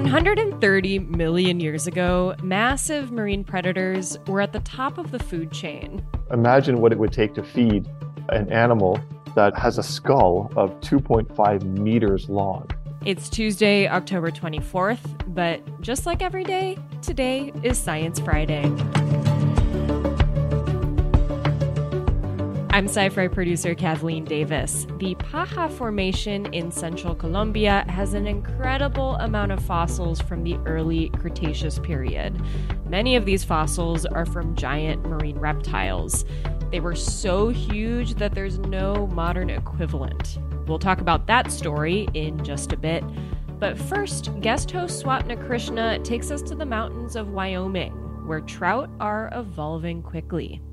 130 million years ago, massive marine predators were at the top of the food chain. Imagine what it would take to feed an animal that has a skull of 2.5 meters long. It's Tuesday, October 24th, but just like every day, today is Science Friday. I'm Sci-Fi producer Kathleen Davis. The Paja Formation in central Colombia has an incredible amount of fossils from the early Cretaceous period. Many of these fossils are from giant marine reptiles. They were so huge that there's no modern equivalent. We'll talk about that story in just a bit. But first, guest host Swapna Krishna takes us to the mountains of Wyoming, where trout are evolving quickly.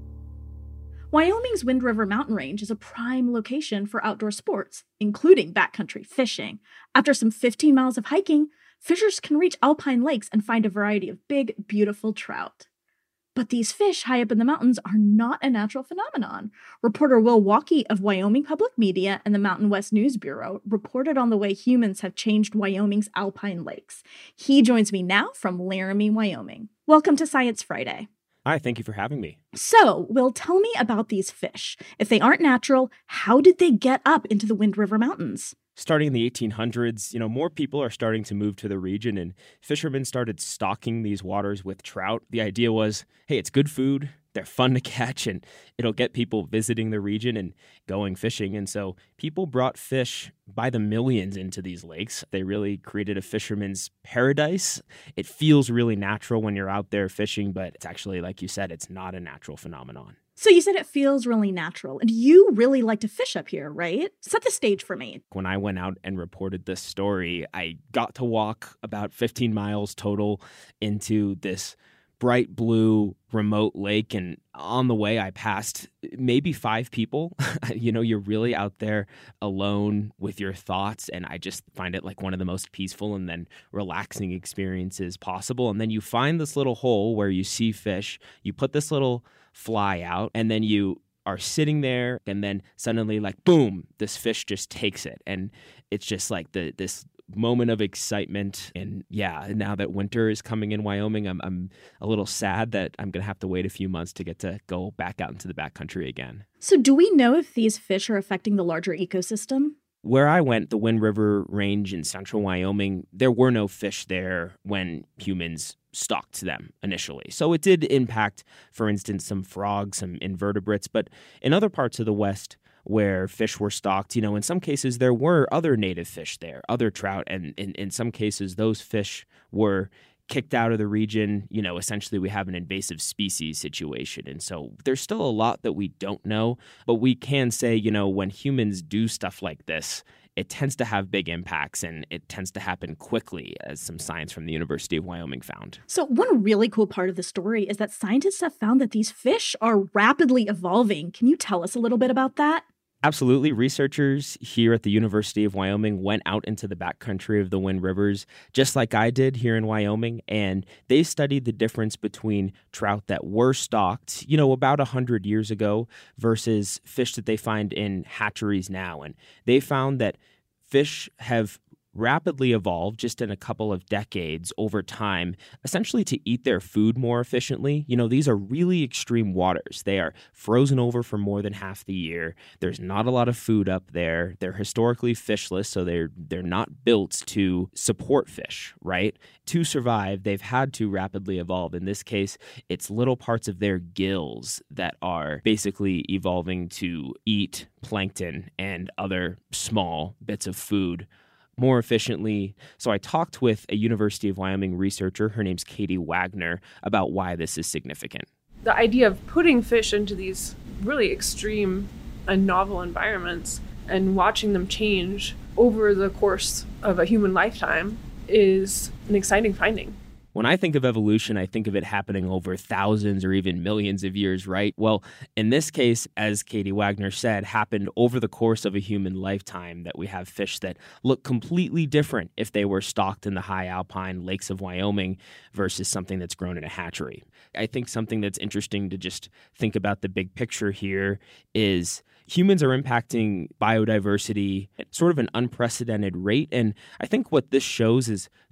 Wyoming's Wind River mountain range is a prime location for outdoor sports, including backcountry fishing. After some 15 miles of hiking, fishers can reach alpine lakes and find a variety of big, beautiful trout. But these fish high up in the mountains are not a natural phenomenon. Reporter Will Walkey of Wyoming Public Media and the Mountain West News Bureau reported on the way humans have changed Wyoming's alpine lakes. He joins me now from Laramie, Wyoming. Welcome to Science Friday. Hi, thank you for having me. So, Will, tell me about these fish. If they aren't natural, how did they get up into the Wind River Mountains? Starting in the 1800s, more people are starting to move to the region, and fishermen started stocking these waters with trout. The idea was, hey, it's good food, they're fun to catch, and it'll get people visiting the region and going fishing. And so people brought fish by the millions into these lakes. They really created a fisherman's paradise. It feels really natural when you're out there fishing, but it's actually, like you said, it's not a natural phenomenon. So you said it feels really natural, and you really like to fish up here, right? Set the stage for me. When I went out and reported this story, I got to walk about 15 miles total into this bright blue remote lake, and on the way I passed maybe 5 people. You're really out there alone with your thoughts, and I just find it like one of the most peaceful and then relaxing experiences possible. And then you find this little hole where you see fish, you put this little fly out, and then you are sitting there, and then suddenly, like, boom, this fish just takes it. And it's just like this moment of excitement. And yeah, now that winter is coming in Wyoming, I'm a little sad that I'm going to have to wait a few months to get to go back out into the backcountry again. So do we know if these fish are affecting the larger ecosystem? Where I went, the Wind River Range in central Wyoming, there were no fish there when humans stalked them initially. So it did impact, for instance, some frogs, some invertebrates. But in other parts of the West where fish were stalked, in some cases there were other native fish there, other trout. And in some cases, those fish were kicked out of the region. Essentially we have an invasive species situation. And so there's still a lot that we don't know, but we can say, when humans do stuff like this, it tends to have big impacts, and it tends to happen quickly, as some science from the University of Wyoming found. So one really cool part of the story is that scientists have found that these fish are rapidly evolving. Can you tell us a little bit about that? Absolutely. Researchers here at the University of Wyoming went out into the backcountry of the Wind Rivers, just like I did here in Wyoming, and they studied the difference between trout that were stocked, about 100 years ago versus fish that they find in hatcheries now. And they found that fish have rapidly evolved just in a couple of decades over time, essentially to eat their food more efficiently. These are really extreme waters. They are frozen over for more than half the year. There's not a lot of food up there. They're historically fishless, so they're not built to support fish, right? To survive, they've had to rapidly evolve. In this case, it's little parts of their gills that are basically evolving to eat plankton and other small bits of food more efficiently. So I talked with a University of Wyoming researcher, her name's Katie Wagner, about why this is significant. The idea of putting fish into these really extreme and novel environments and watching them change over the course of a human lifetime is an exciting finding. When I think of evolution, I think of it happening over thousands or even millions of years, right? Well, in this case, as Katie Wagner said, happened over the course of a human lifetime, that we have fish that look completely different if they were stocked in the high alpine lakes of Wyoming versus something that's grown in a hatchery. I think something that's interesting to just think about the big picture here is humans are impacting biodiversity at sort of an unprecedented rate. And I think what this shows is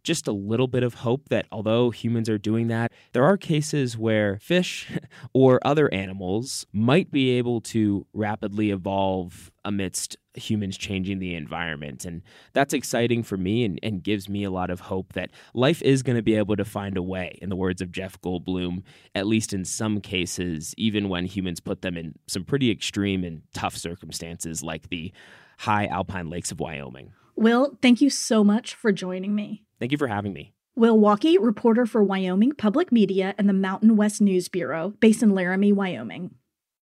just a little bit of hope that although humans are doing that, there are cases where fish or other animals might be able to rapidly evolve amidst humans changing the environment. And that's exciting for me and gives me a lot of hope that life is going to be able to find a way, in the words of Jeff Goldblum, at least in some cases, even when humans put them in some pretty extreme and tough circumstances like the high alpine lakes of Wyoming. Will, thank you so much for joining me. Thank you for having me. Will Walke, reporter for Wyoming Public Media and the Mountain West News Bureau, based in Laramie, Wyoming.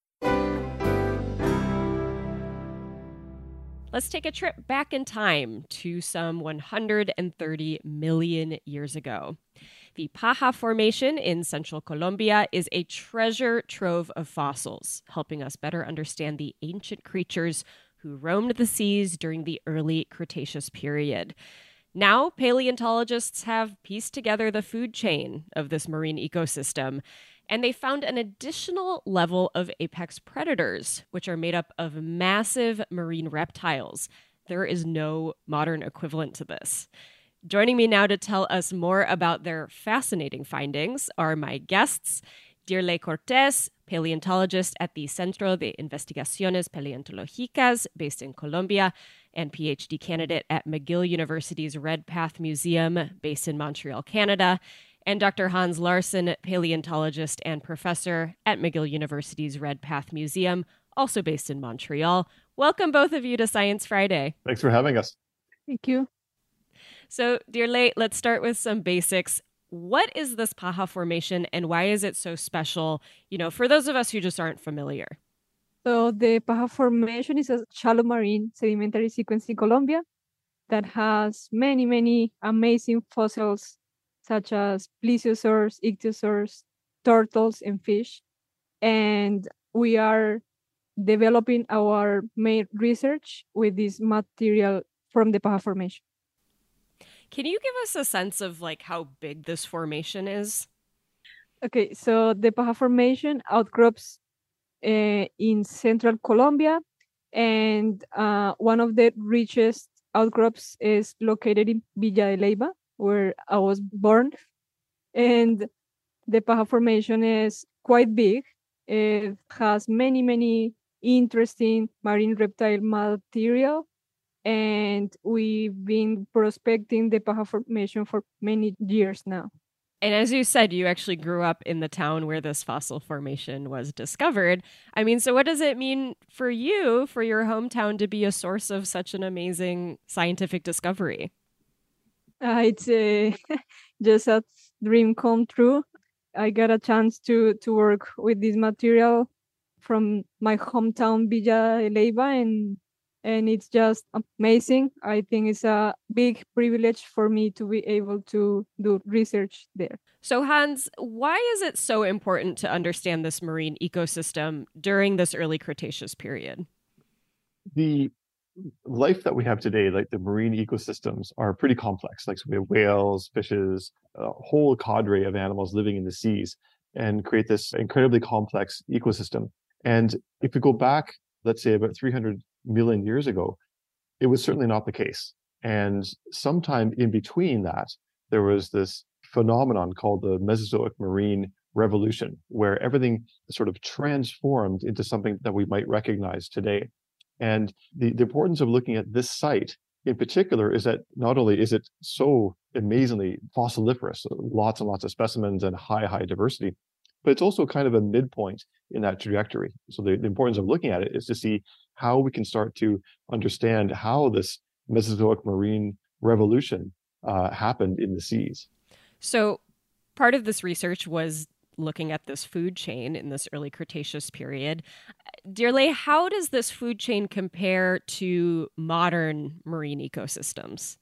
Let's take a trip back in time to some 130 million years ago. The Paja Formation in central Colombia is a treasure trove of fossils, helping us better understand the ancient creatures who roamed the seas during the early Cretaceous period. Now, paleontologists have pieced together the food chain of this marine ecosystem, and they found an additional level of apex predators, which are made up of massive marine reptiles. There is no modern equivalent to this. Joining me now to tell us more about their fascinating findings are my guests, Dirley Cortés, paleontologist at the Centro de Investigaciones Paleontológicas, based in Colombia, and PhD candidate at McGill University's Redpath Museum, based in Montreal, Canada, and Dr. Hans Larsen, paleontologist and professor at McGill University's Redpath Museum, also based in Montreal. Welcome, both of you, to Science Friday. Thanks for having us. Thank you. So, Dirley, let's start with some basics. What is this Paja Formation and why is it so special, for those of us who just aren't familiar? So the Paja Formation is a shallow marine sedimentary sequence in Colombia that has many, many amazing fossils such as plesiosaurs, ichthyosaurs, turtles, and fish. And we are developing our main research with this material from the Paja Formation. Can you give us a sense of how big this formation is? Okay, so the Paja Formation outcrops in central Colombia, and one of the richest outcrops is located in Villa de Leyva, where I was born. And the Paja Formation is quite big. It has many, many interesting marine reptile material. And we've been prospecting the Paja Formation for many years now. And as you said, you actually grew up in the town where this fossil formation was discovered. So what does it mean for you, for your hometown, to be a source of such an amazing scientific discovery? It's just a dream come true. I got a chance to work with this material from my hometown, Villa de Leyva, and it's just amazing. I think it's a big privilege for me to be able to do research there. So Hans, why is it so important to understand this marine ecosystem during this early Cretaceous period? The life that we have today, like the marine ecosystems, are pretty complex. So we have whales, fishes, a whole cadre of animals living in the seas and create this incredibly complex ecosystem. And if we go back, let's say about 300 million years ago, it was certainly not the case. And sometime in between that, there was this phenomenon called the Mesozoic marine revolution, where everything sort of transformed into something that we might recognize today. And the importance of looking at this site in particular is that not only is it so amazingly fossiliferous, lots and lots of specimens and high diversity, but it's also kind of a midpoint in that trajectory. So the importance of looking at it is to see how we can start to understand how this Mesozoic marine revolution happened in the seas. So part of this research was looking at this food chain in this early Cretaceous period. Dirley, how does this food chain compare to modern marine ecosystems?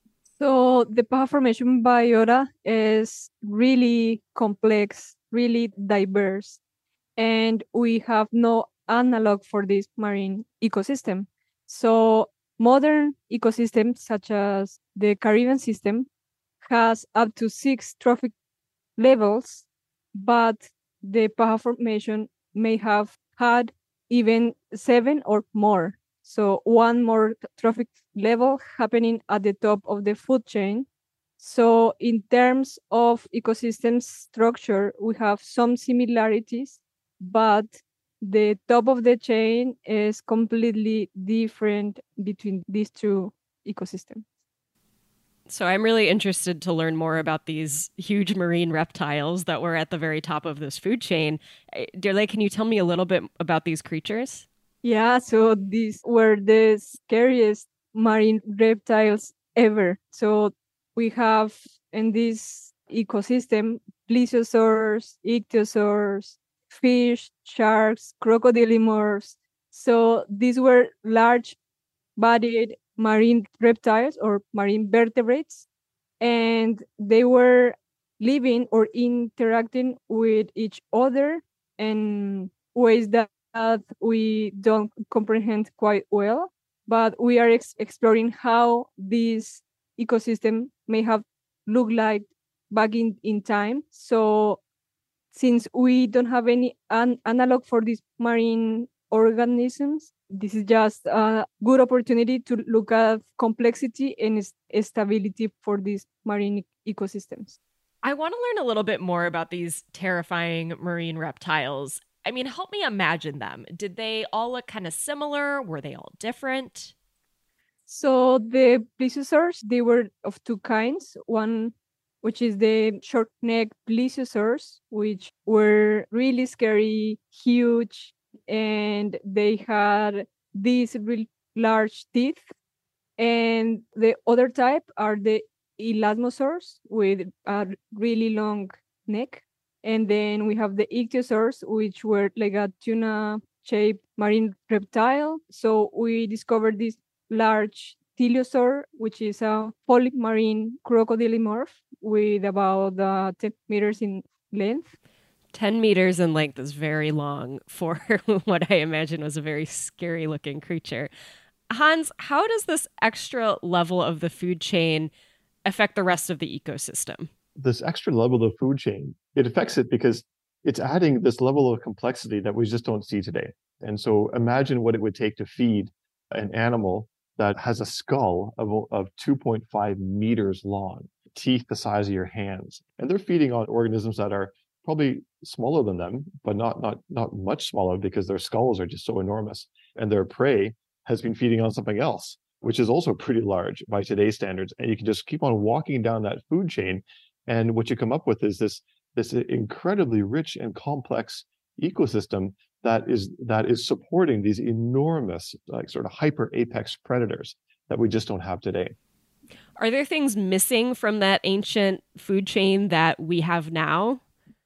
So the Paja Formation biota is really complex, really diverse, and we have no analog for this marine ecosystem. So modern ecosystems such as the Caribbean system has up to 6 trophic levels, but the Paja Formation may have had even 7 or more. So one more trophic level happening at the top of the food chain. So in terms of ecosystem structure, we have some similarities, but the top of the chain is completely different between these two ecosystems. So I'm really interested to learn more about these huge marine reptiles that were at the very top of this food chain. Dirle, can you tell me a little bit about these creatures? Yeah, so these were the scariest marine reptiles ever. So we have in this ecosystem plesiosaurs, ichthyosaurs, fish, sharks, crocodile. So these were large bodied marine reptiles or marine vertebrates, and they were living or interacting with each other in ways that we don't comprehend quite well. But we are exploring how this ecosystem may have looked like back in time. So since we don't have any analog for these marine organisms, this is just a good opportunity to look at complexity and stability for these marine ecosystems. I want to learn a little bit more about these terrifying marine reptiles. I mean, help me imagine them. Did they all look kind of similar? Were they all different? So the plesiosaurs, they were of two kinds. One, which is the short-necked plesiosaurs, which were really scary, huge, and they had these really large teeth. And the other type are the elasmosaurs with a really long neck. And then we have the ichthyosaurs, which were like a tuna-shaped marine reptile. So we discovered this large teleosaur, which is a polymarine crocodile with about 10 meters in length. 10 meters in length is very long for what I imagine was a very scary looking creature. Hans, how does this extra level of the food chain affect the rest of the ecosystem? This extra level of the food chain, it affects it because it's adding this level of complexity that we just don't see today. And so imagine what it would take to feed an animal that has a skull of 2.5 meters long, teeth the size of your hands. And they're feeding on organisms that are probably smaller than them, but not much smaller because their skulls are just so enormous. And their prey has been feeding on something else, which is also pretty large by today's standards. And you can just keep on walking down that food chain. And what you come up with is this incredibly rich and complex ecosystem that is supporting these enormous, like sort of hyper apex predators that we just don't have today. Are there things missing from that ancient food chain that we have now?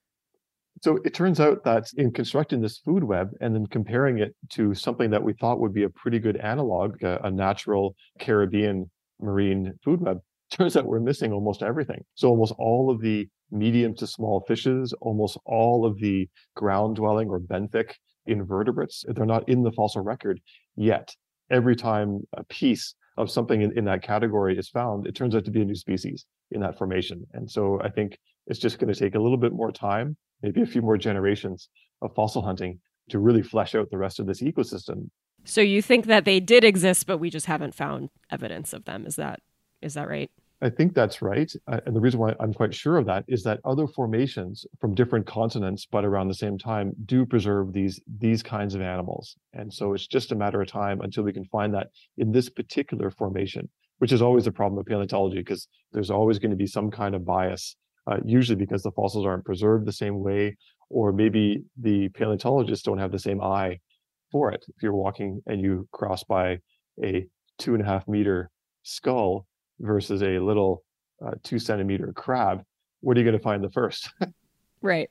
So it turns out that in constructing this food web and then comparing it to something that we thought would be a pretty good analog, a natural Caribbean marine food web, turns out we're missing almost everything. So almost all of the medium to small fishes, almost all of the ground dwelling or benthic invertebrates, they're not in the fossil record yet. Every time a piece of something in that category is found, it turns out to be a new species in that formation. And so I think it's just going to take a little bit more time, maybe a few more generations of fossil hunting to really flesh out the rest of this ecosystem. So you think that they did exist, but we just haven't found evidence of them. Is that right? I think that's right. And the reason why I'm quite sure of that is that other formations from different continents, but around the same time, do preserve these kinds of animals. And so it's just a matter of time until we can find that in this particular formation, which is always the problem with paleontology, because there's always going to be some kind of bias, usually because the fossils aren't preserved the same way, or maybe the paleontologists don't have the same eye for it. If you're walking and you cross by a 2.5 meter skull versus a little 2 centimeter crab, what are you going to find the first? Right.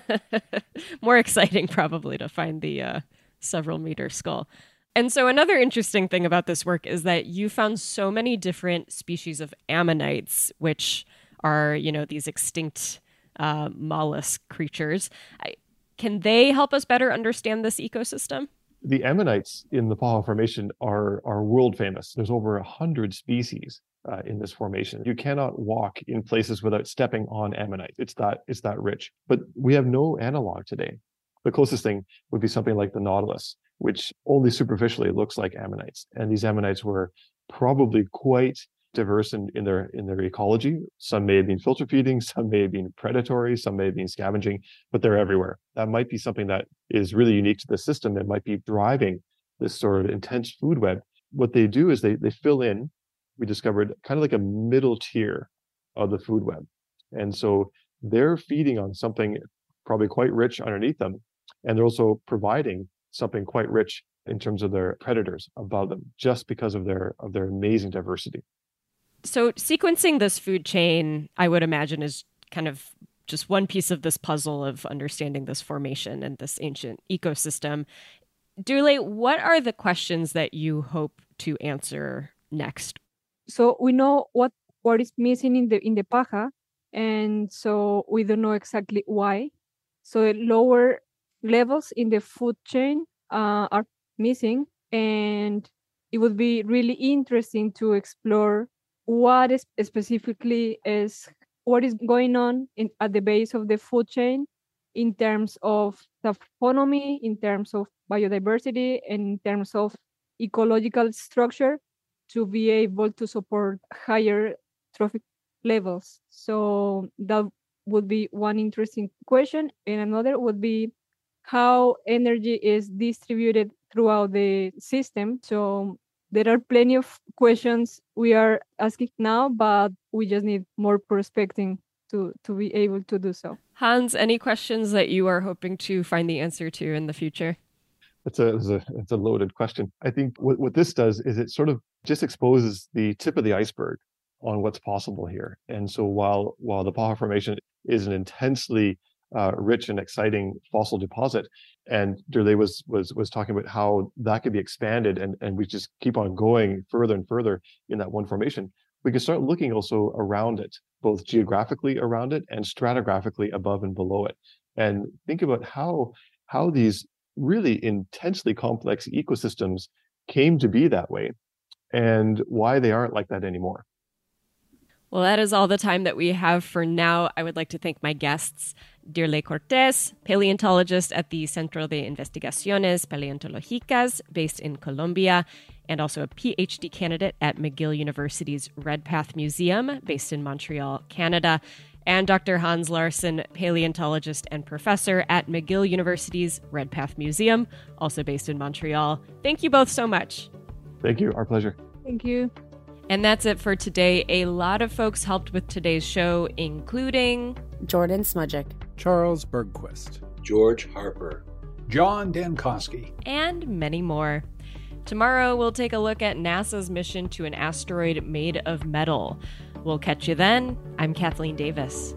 More exciting probably to find the several meter skull. And so another interesting thing about this work is that you found so many different species of ammonites, which are, these extinct mollusk creatures. Can they help us better understand this ecosystem? The ammonites in the Paha Formation are world famous. There's over 100 species in this formation. You cannot walk in places without stepping on ammonite. It's that rich. But we have no analog today. The closest thing would be something like the Nautilus, which only superficially looks like ammonites. And these ammonites were probably quite diverse in their ecology. Some may have been filter feeding, some may have been predatory, some may have been scavenging, but they're everywhere. That might be something that is really unique to the system that might be driving this sort of intense food web. What they do is they fill in, we discovered, kind of like a middle tier of the food web. And so they're feeding on something probably quite rich underneath them. And they're also providing something quite rich in terms of their predators above them, just because of their amazing diversity. So sequencing this food chain, I would imagine, is kind of just one piece of this puzzle of understanding this formation and this ancient ecosystem. Durley, what are the questions that you hope to answer next? So we know what is missing in the paja, and so we don't know exactly why. So the lower levels in the food chain are missing, and it would be really interesting to explore what is specifically is what is going on at the base of the food chain in terms of taxonomy, in terms of biodiversity, and in terms of ecological structure to be able to support higher trophic levels. So that would be one interesting question. And another would be how energy is distributed throughout the system. So there are plenty of questions we are asking now, but we just need more prospecting to be able to do so. Hans, any questions that you are hoping to find the answer to in the future? It's a loaded question. I think what this does is it sort of just exposes the tip of the iceberg on what's possible here. And so while the Paja Formation is an intensely rich and exciting fossil deposit, and Durley was talking about how that could be expanded, and we just keep on going further and further in that one formation, we can start looking also around it, both geographically around it and stratigraphically above and below it, and think about how these really intensely complex ecosystems came to be that way and why they aren't like that anymore. Well, that is all the time that we have for now. I would like to thank my guests, Durley Cortés, paleontologist at the Centro de Investigaciones Paleontológicas based in Colombia, and also a PhD candidate at McGill University's Redpath Museum based in Montreal, Canada, and Dr. Hans Larsson, paleontologist and professor at McGill University's Redpath Museum, also based in Montreal. Thank you both so much. Thank you. Our pleasure. Thank you. And that's it for today. A lot of folks helped with today's show, including Jordan Smudgick, Charles Bergquist, George Harper, John Dankosky, and many more. Tomorrow, we'll take a look at NASA's mission to an asteroid made of metal. We'll catch you then. I'm Kathleen Davis.